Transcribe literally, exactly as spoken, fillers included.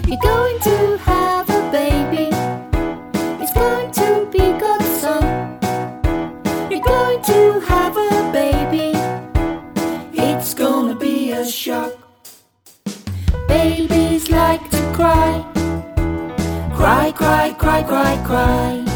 You're going to have a baby. It's going to be God's son. You're going to have a baby. It's gonna be a shock. Babies like to cry. Cry, cry, cry, cry, cry.